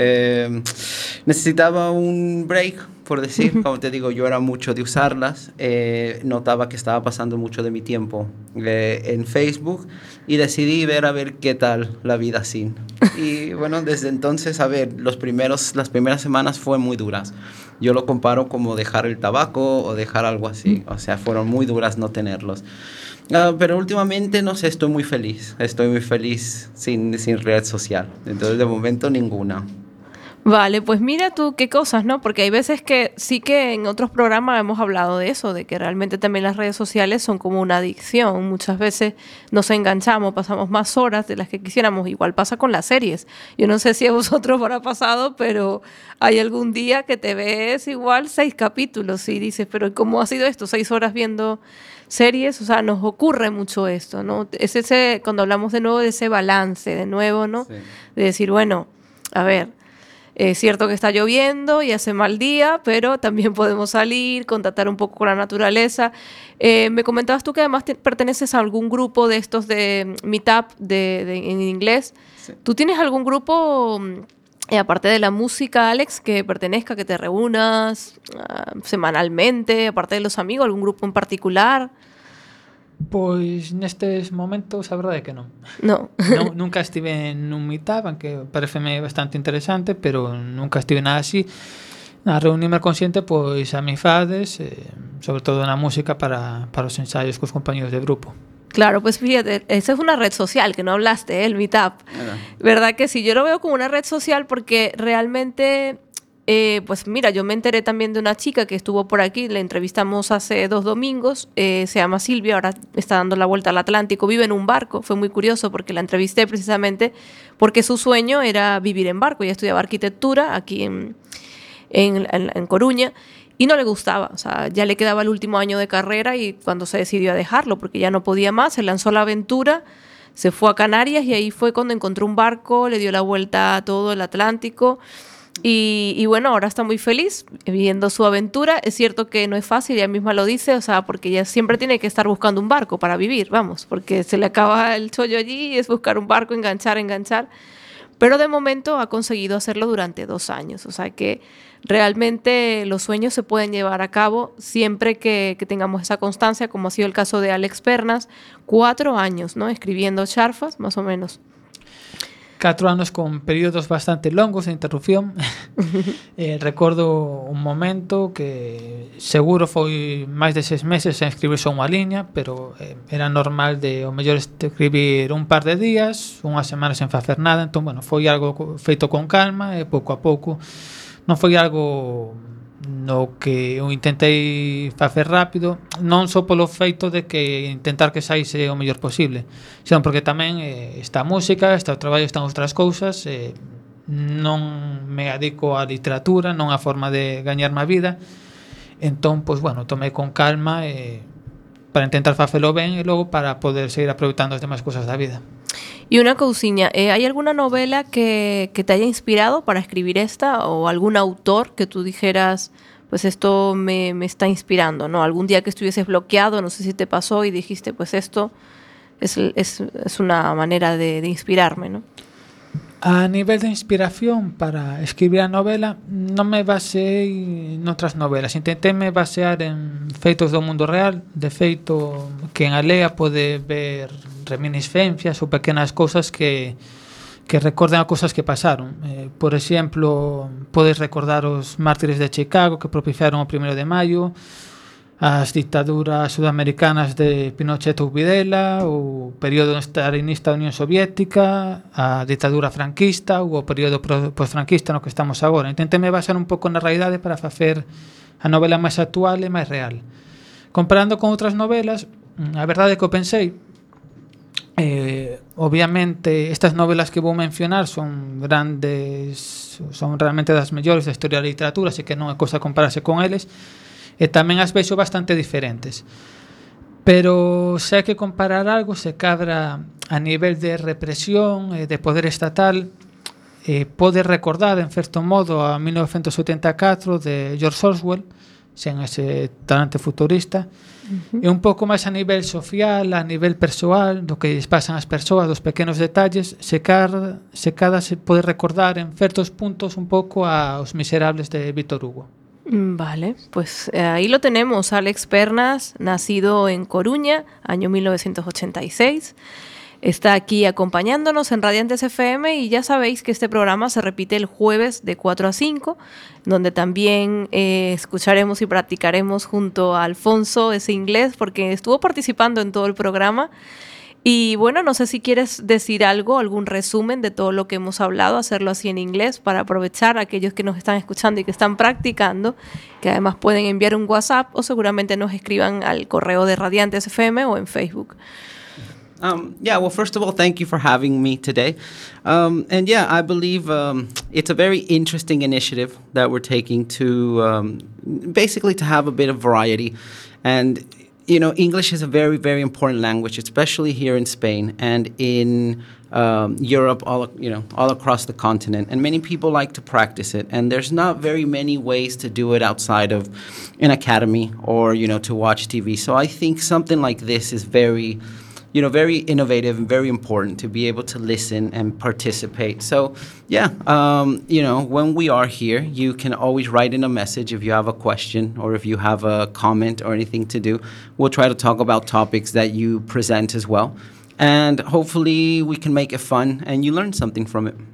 Eh, necesitaba un break, por decir, como te digo, yo era mucho de usarlas, eh, notaba que estaba pasando mucho de mi tiempo eh, en Facebook y decidí ver a ver qué tal la vida sin. Y bueno, desde entonces, a ver, los primeros, las primeras semanas fueron muy duras. Yo lo comparo como dejar el tabaco o dejar algo así, o sea, fueron muy duras no tenerlos. Uh, pero últimamente, no sé, estoy muy feliz, estoy muy feliz sin, sin red social, entonces de momento ninguna. Vale, pues mira tú qué cosas, ¿no? Porque hay veces que sí que en otros programas hemos hablado de eso, de que realmente también las redes sociales son como una adicción. Muchas veces nos enganchamos, pasamos más horas de las que quisiéramos. Igual pasa con las series. Yo no sé si a vosotros os habrá pasado, pero hay algún día que te ves igual seis capítulos y dices, pero ¿cómo ha sido esto? Seis horas viendo series, o sea, nos ocurre mucho esto, ¿no? Es ese, cuando hablamos de nuevo de ese balance, de nuevo, ¿no? Sí. De decir, bueno, a ver, es cierto que está lloviendo y hace mal día, pero también podemos salir, contactar un poco con la naturaleza. Eh, me comentabas tú que además te, perteneces a algún grupo de estos de Meetup de, de, en inglés. Sí. ¿Tú tienes algún grupo, eh, aparte de la música, Alex, que pertenezca, que te reúnas uh, semanalmente, aparte de los amigos, algún grupo en particular? Pois nestes momentos a verdade é que non. No. non nunca estive en un meetup, aunque pareceme bastante interesante, pero nunca estive nada así. Na reunirme con xente, pois amizades, eh, sobre todo na música para, para os ensaios cos compañeros de grupo. Claro, pues fíjate, esa es una red social que no hablaste, ¿eh? El Meetup. Yeah. ¿Verdad que sí? Yo lo veo como una red social porque realmente, eh, pues mira, yo me enteré también de una chica que estuvo por aquí, la entrevistamos hace dos domingos, eh, se llama Silvia, ahora está dando la vuelta al Atlántico, vive en un barco, fue muy curioso porque la entrevisté precisamente porque su sueño era vivir en barco, ella estudiaba arquitectura aquí en, en, en, en Coruña, y no le gustaba, o sea, ya le quedaba el último año de carrera y cuando se decidió a dejarlo, porque ya no podía más, se lanzó a la aventura, se fue a Canarias y ahí fue cuando encontró un barco, le dio la vuelta a todo el Atlántico y, y bueno, ahora está muy feliz viviendo su aventura. Es cierto que no es fácil, ella misma lo dice, o sea, porque ella siempre tiene que estar buscando un barco para vivir, vamos, porque se le acaba el chollo allí y es buscar un barco, enganchar, enganchar. Pero de momento ha conseguido hacerlo durante dos años, o sea que realmente los sueños se pueden llevar a cabo siempre que, que tengamos esa constancia, como ha sido el caso de Alex Pernas, cuatro años, ¿no? Escribiendo charfas, más o menos. Cuatro anos con períodos bastante longos de interrupción. eh, recordo un momento que seguro foi máis de seis meses en escribir só unha liña, pero eh, era normal de o mellor escribir un par de días, unhas semanas sen facer nada, entón, bueno, foi algo feito con calma e pouco a pouco. Non foi algo no que eu intentei facer rápido, non só polo feito de que intentar que saíse o mellor posible, senón porque tamén eh, está a música, está o traballo, están outras cousas, eh, non me adico á literatura, non a forma de gañarme a vida, entón, pois, bueno, tomei con calma eh, para intentar facelo ben e logo para poder seguir aproveitando as demais cousas da vida. Y una cousiña, eh, ¿hay alguna novela que, que te haya inspirado para escribir esta o algún autor que tú dijeras, pues esto me, me está inspirando, ¿no? Algún día que estuvieses bloqueado, no sé si te pasó y dijiste, pues esto es, es, es una manera de, de inspirarme, ¿no? A nivel de inspiración para escribir a novela non me baseei noutras novelas, intentei me basear en feitos do mundo real, de feito que en a lea pode ver reminiscencias ou pequenas cousas que que recorden a cousas que pasaron. Eh, por exemplo, podes recordar os mártires de Chicago que propiciaron o primeiro de maio, as dictaduras sudamericanas de Pinochet ou Videla, o período stalinista da Unión Soviética, a dictadura franquista ou o período postfranquista no que estamos agora. Intentei me basar un pouco na realidade para facer a novela máis actual e máis real. Comparando con outras novelas, a verdade é que eu pensei, eh, obviamente estas novelas que vou mencionar son grandes, son realmente das mellores da historia da literatura, así que non é cousa compararse con eles, e tamén as vexo bastante diferentes, pero se hai que comparar algo, se cadra a nivel de represión e de poder estatal, eh, pode recordar en certo modo a mil novecentos setenta e catro de George Orwell, sen ese talante futurista, uh-huh. E un pouco máis a nivel social, a nivel persoal, do que pasan as persoas, dos pequenos detalles, se cada se, cada se pode recordar en certos puntos un pouco aos Miserables de Víctor Hugo. Vale, pues eh, ahí lo tenemos, Alex Pernas, nacido en Coruña, año mil novecientos ochenta y seis. Está aquí acompañándonos en Radiantes F M y ya sabéis que este programa se repite el jueves de cuatro a cinco, donde también eh, escucharemos y practicaremos junto a Alfonso ese inglés, porque estuvo participando en todo el programa. Y bueno, no sé si quieres decir algo, algún resumen de todo lo que hemos hablado, hacerlo así en inglés para aprovechar a aquellos que nos están escuchando y que están practicando, que además pueden enviar un WhatsApp o seguramente nos escriban al correo de Radiantes F M o en Facebook. Um, yeah, well, first of all, thank you for having me today. Um, and yeah, I believe um, it's a very interesting initiative that we're taking to um, basically to have a bit of variety. And you know, English is a very, very important language, especially here in Spain and in um, Europe, all you know, all across the continent. And many people like to practice it, and there's not very many ways to do it outside of an academy or you know to watch T V. So I think something like this is very, you know, very innovative and very important to be able to listen and participate. So, yeah, um, you know, when we are here, you can always write in a message if you have a question or if you have a comment or anything to do. We'll try to talk about topics that you present as well. And hopefully we can make it fun and you learn something from it.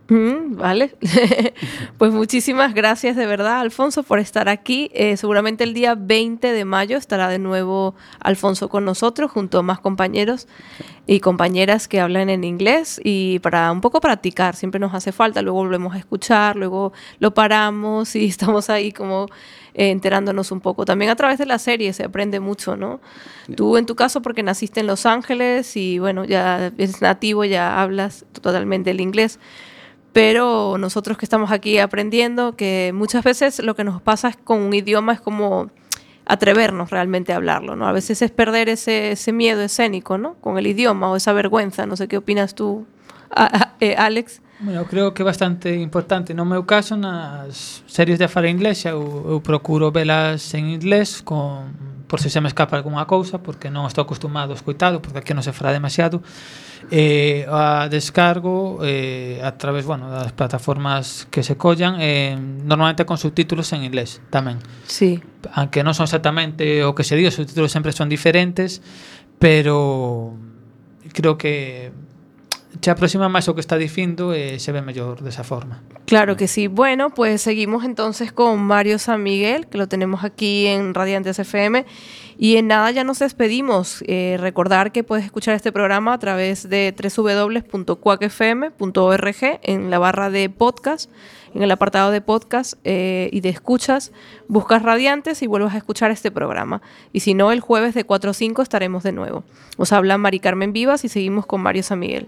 Mm, vale. Pues muchísimas gracias de verdad, Alfonso, por estar aquí. Eh, seguramente el día veinte de mayo estará de nuevo Alfonso con nosotros, junto a más compañeros y compañeras que hablan en inglés, y para un poco practicar, siempre nos hace falta. Luego volvemos a escuchar, luego lo paramos y estamos ahí como eh, enterándonos un poco. También a través de la serie se aprende mucho, ¿no? Tú en tu caso porque naciste en Los Ángeles y bueno, ya eres nativo, ya hablas totalmente el inglés. Pero nosotros que estamos aquí aprendiendo, que muchas veces lo que nos pasa es con un idioma es como atrevernos realmente a hablarlo, ¿no? A veces es perder ese, ese miedo escénico, ¿no? Con el idioma o esa vergüenza. No sé qué opinas tú, a, a, eh, Alex. Bueno, creo que é bastante importante. No meu caso, nas series de fala inglesa, eu, eu procuro velas en inglés con, por se se me escapa algunha cousa, porque non estou acostumado a escoitalo, porque aquí non se fará demasiado. Eh, a descargo eh, a través, bueno, das plataformas que se collan, eh, normalmente con subtítulos en inglés tamén. Sí. Aunque non son exactamente o que se di, os subtítulos sempre son diferentes, pero creo que se aproxima máis o que está dicindo e se ve mellor desa forma. Claro que sí. Bueno, pues seguimos entonces con Mario San Miguel, que lo tenemos aquí en Radiantes F M. Y en nada ya nos despedimos. Eh, recordar que puedes escuchar este programa a través de doble u doble u doble u punto cuac f m punto org en la barra de podcast, en el apartado de podcast eh, y de escuchas. Buscas Radiantes y vuelves a escuchar este programa. Y si no, el jueves de cuatro a cinco estaremos de nuevo. Os habla Mari Carmen Vivas y seguimos con Mario San Miguel.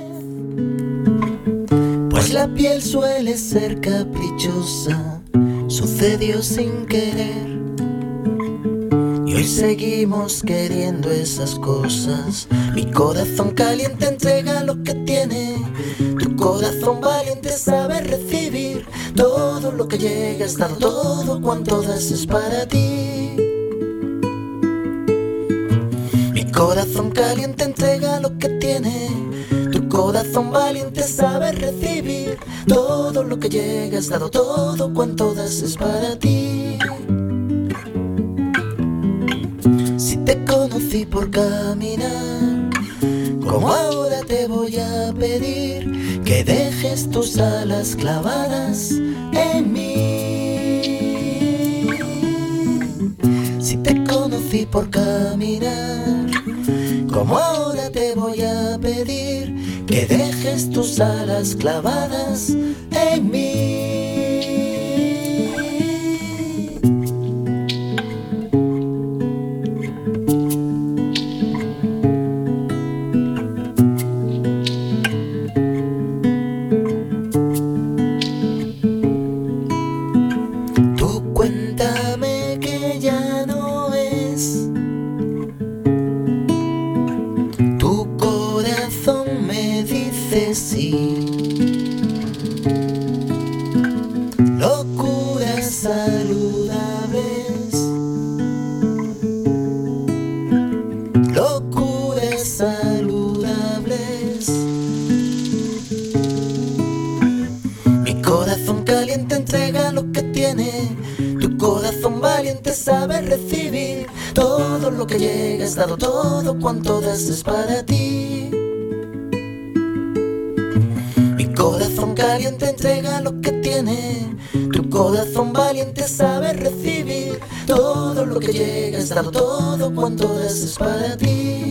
Pues la piel suele ser caprichosa, sucedió sin querer. Y hoy seguimos queriendo esas cosas. Mi corazón caliente entrega lo que tiene. Tu corazón valiente sabe recibir todo lo que llega, has dado todo cuanto das es para ti. Mi corazón caliente entrega lo que tiene. Tu corazón valiente sabe recibir todo lo que llega, has dado todo cuanto das es para ti. Si te conocí por caminar, como ahora te voy a pedir que dejes tus alas clavadas en mí. Si te conocí por caminar, como ahora te voy a pedir que dejes tus alas clavadas en mí. Tú cuéntame que ya no es. Tu corazón me dice sí. Locuras saludables, locuras saludables. Mi corazón caliente entrega lo que tiene. Tu corazón valiente sabe recibir todo lo que llega, has dado todo cuanto das es para ti. Mi corazón caliente entrega lo que tiene. Tu corazón valiente sabe recibir todo lo que llega, has dado todo cuanto das es para ti.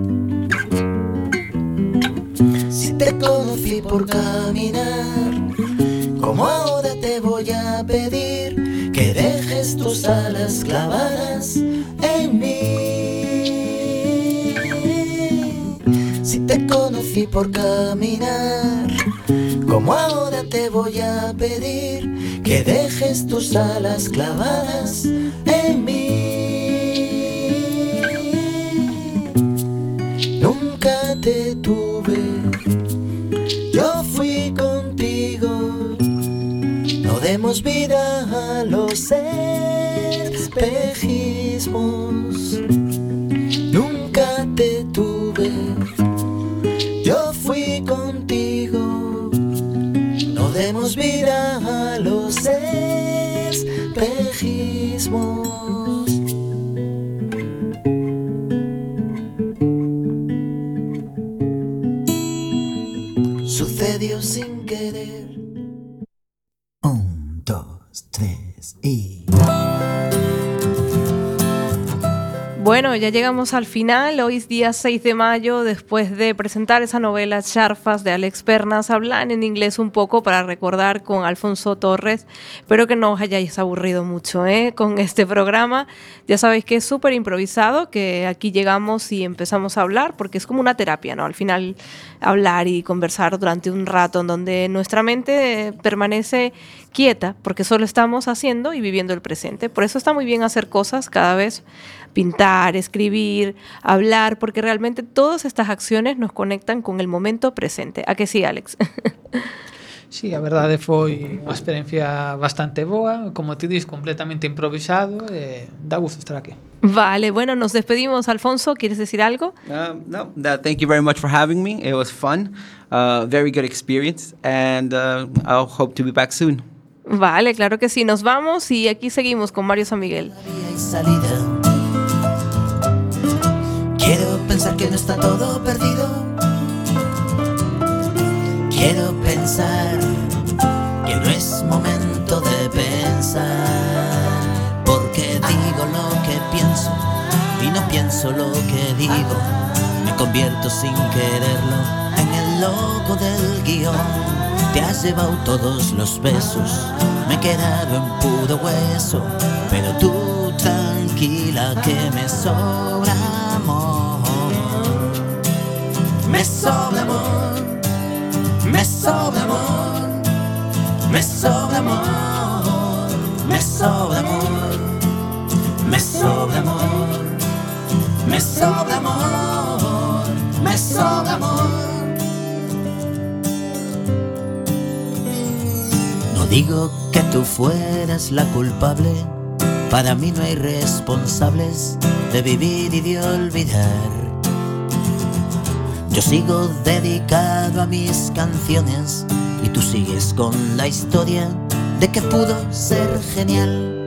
Si te conocí por caminar, como ahora te voy a pedir que dejes tus alas clavadas en mí. Si te conocí por caminar, como ahora te voy a pedir que dejes tus alas clavadas en mí. Nunca te tuve, yo fui contigo. No demos vida a los espejismos. Nunca te tuve, yo fui contigo. No demos vida a los espejismos. Sucedió sin querer. tres y... Bueno, ya llegamos al final. Hoy es día seis de mayo, después de presentar esa novela Charfas de Alex Pernas. Hablan en inglés un poco para recordar con Alfonso Torres. Espero que no os hayáis aburrido mucho ¿eh? con este programa. Ya sabéis que es súper improvisado, que aquí llegamos y empezamos a hablar, porque es como una terapia, ¿no? Al final, hablar y conversar durante un rato en donde nuestra mente permanece quieta, porque solo estamos haciendo y viviendo el presente. Por eso está muy bien hacer cosas cada vez, pintar, escribir, hablar, porque realmente todas estas acciones nos conectan con el momento presente. ¿A que sí, Alex? Sí, a verdade foi unha experiencia bastante boa, como ti dis, completamente improvisado, e dá gusto estar aquí. Vale, bueno, nos despedimos. Alfonso, ¿quieres decir algo? Um, no, that, thank you very much for having me. It was fun, uh, very good experience, and uh, I hope to be back soon. Vale, claro que sí. Nos vamos y aquí seguimos con Mario San Miguel. Quiero pensar que no está todo perdido. Quiero pensar que no es momento de pensar, porque digo lo que pienso y no pienso lo que digo. Me convierto sin quererlo en el loco del guión. Te has llevado todos los besos, me he quedado en puro hueso, pero tú tranquila que me sobra amor. Me sobra amor, me sobra amor, me sobra amor, me sobra amor, me sobra amor, me sobra amor, me sobra amor. No digo que tú fueras la culpable, para mí no hay responsables de vivir y de olvidar. Yo sigo dedicado a mis canciones y tú sigues con la historia de que pudo ser genial.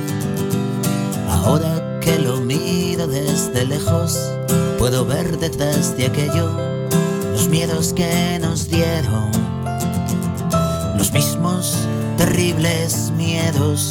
Ahora que lo miro desde lejos, puedo ver detrás de aquello los miedos que nos dieron, los mismos terribles miedos